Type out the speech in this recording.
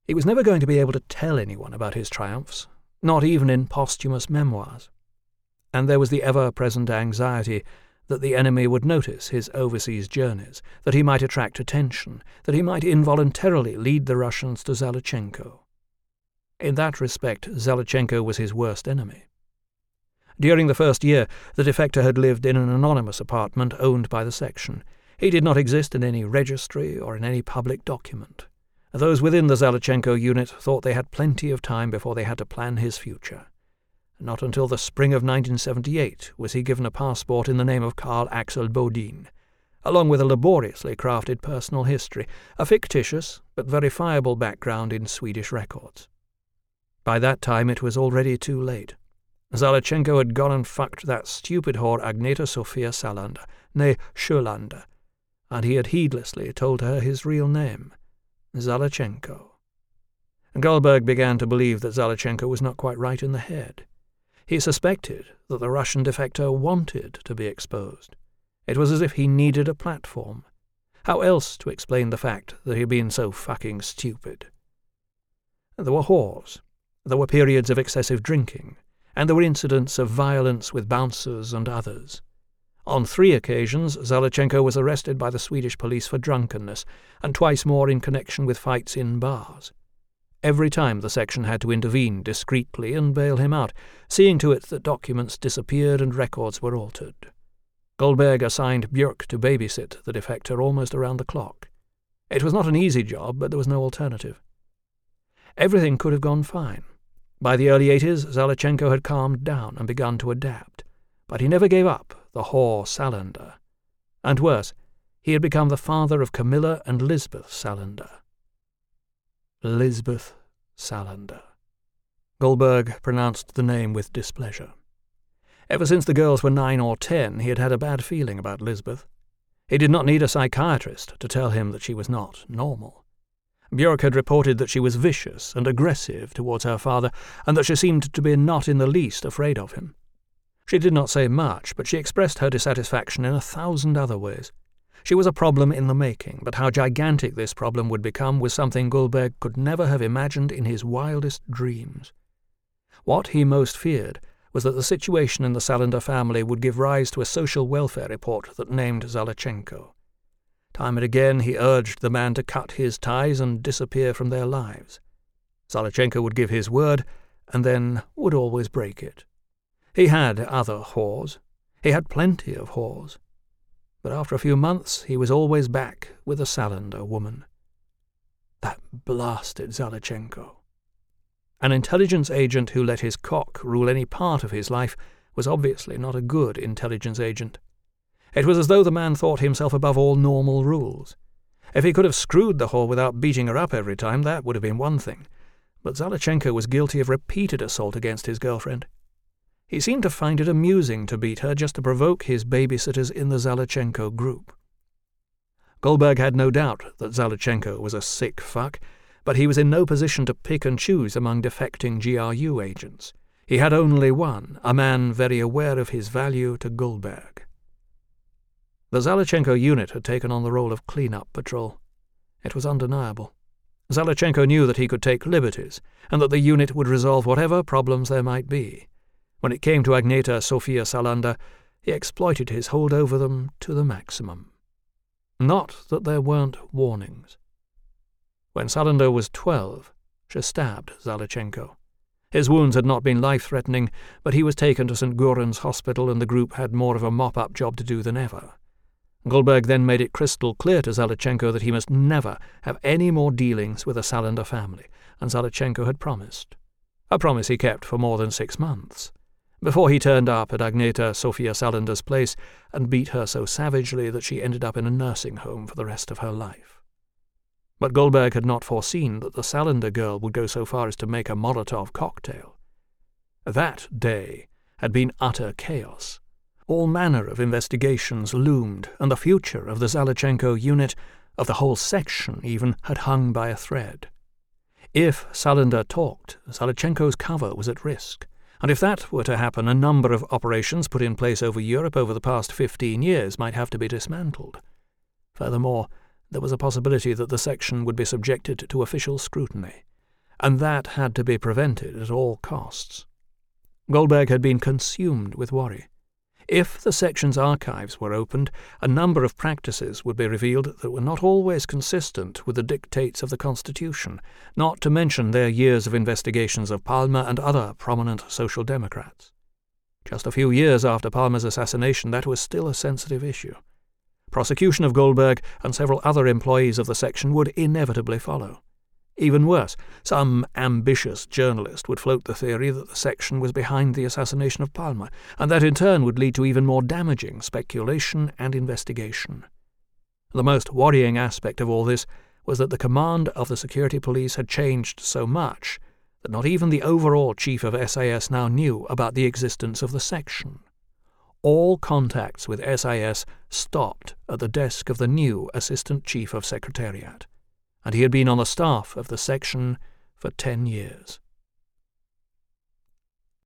He was never going to be able to tell anyone about his triumphs, not even in posthumous memoirs. And there was the ever-present anxiety that the enemy would notice his overseas journeys, that he might attract attention, that he might involuntarily lead the Russians to Zalichenko. In that respect, Zalichenko was his worst enemy. During the first year, the defector had lived in an anonymous apartment owned by the section. He did not exist in any registry or in any public document. Those within the Zalichenko unit thought they had plenty of time before they had to plan his future. Not until the spring of 1978 was he given a passport in the name of Karl Axel Bodin, along with a laboriously crafted personal history, a fictitious but verifiable background in Swedish records. By that time it was already too late. Zalichenko had gone and fucked that stupid whore Agneta Sofia Salander, née Sjölander, and he had heedlessly told her his real name, Zalichenko. Goldberg began to believe that Zalichenko was not quite right in the head. He suspected that the Russian defector wanted to be exposed. It was as if he needed a platform. How else to explain the fact that he had been so fucking stupid? There were whores, there were periods of excessive drinking, and there were incidents of violence with bouncers and others. On 3 occasions, Zalichenko was arrested by the Swedish police for drunkenness, and twice more in connection with fights in bars. Every time the section had to intervene discreetly and bail him out, seeing to it that documents disappeared and records were altered. Goldberg assigned Björk to babysit the defector almost around the clock. It was not an easy job, but there was no alternative. Everything could have gone fine. By the early 80s, Zalichenko had calmed down and begun to adapt, but he never gave up the whore Salander. And worse, he had become the father of Camilla and Lisbeth Salander. Lisbeth Salander. Goldberg pronounced the name with displeasure. Ever since the girls were 9 or 10, he had had a bad feeling about Lisbeth. He did not need a psychiatrist to tell him that she was not normal. Björk had reported that she was vicious and aggressive towards her father, and that she seemed to be not in the least afraid of him. She did not say much, but she expressed her dissatisfaction in 1,000 other ways. She was a problem in the making, but how gigantic this problem would become was something Goldberg could never have imagined in his wildest dreams. What he most feared was that the situation in the Salander family would give rise to a social welfare report that named Zalichenko. Time and again he urged the man to cut his ties and disappear from their lives. Zalichenko would give his word, and then would always break it. He had other whores. He had plenty of whores. But after a few months he was always back with a Salander woman. That blasted Zalichenko. An intelligence agent who let his cock rule any part of his life was obviously not a good intelligence agent. It was as though the man thought himself above all normal rules. If he could have screwed the whore without beating her up every time, that would have been one thing. But Zalichenko was guilty of repeated assault against his girlfriend. He seemed to find it amusing to beat her just to provoke his babysitters in the Zalichenko group. Goldberg had no doubt that Zalichenko was a sick fuck, but he was in no position to pick and choose among defecting GRU agents. He had only one, a man very aware of his value to Goldberg. The Zalichenko unit had taken on the role of clean-up patrol. It was undeniable. Zalichenko knew that he could take liberties, and that the unit would resolve whatever problems there might be. When it came to Agneta Sofia Salander, he exploited his hold over them to the maximum. Not that there weren't warnings. When Salander was 12, she stabbed Zalichenko. His wounds had not been life-threatening, but he was taken to St. Göran's hospital and the group had more of a mop-up job to do than ever. Goldberg then made it crystal clear to Zalichenko that he must never have any more dealings with the Salander family, and Zalichenko had promised. A promise he kept for more than 6 months, before he turned up at Agneta Sofia Salander's place and beat her so savagely that she ended up in a nursing home for the rest of her life. But Goldberg had not foreseen that the Salander girl would go so far as to make a Molotov cocktail. That day had been utter chaos. All manner of investigations loomed, and the future of the Zalichenko unit, of the whole section even, had hung by a thread. If Salander talked, Zalichenko's cover was at risk, and if that were to happen, a number of operations put in place over Europe over the past 15 years might have to be dismantled. Furthermore, there was a possibility that the section would be subjected to official scrutiny, and that had to be prevented at all costs. Goldberg had been consumed with worry. If the section's archives were opened, a number of practices would be revealed that were not always consistent with the dictates of the Constitution, not to mention their years of investigations of Palmer and other prominent Social Democrats. Just a few years after Palmer's assassination, that was still a sensitive issue. Prosecution of Goldberg and several other employees of the section would inevitably follow. Even worse, some ambitious journalist would float the theory that the section was behind the assassination of Palmer, and that in turn would lead to even more damaging speculation and investigation. The most worrying aspect of all this was that the command of the security police had changed so much that not even the overall chief of SAS now knew about the existence of the section. All contacts with SIS stopped at the desk of the new Assistant Chief of Secretariat, and he had been on the staff of the section for 10 years.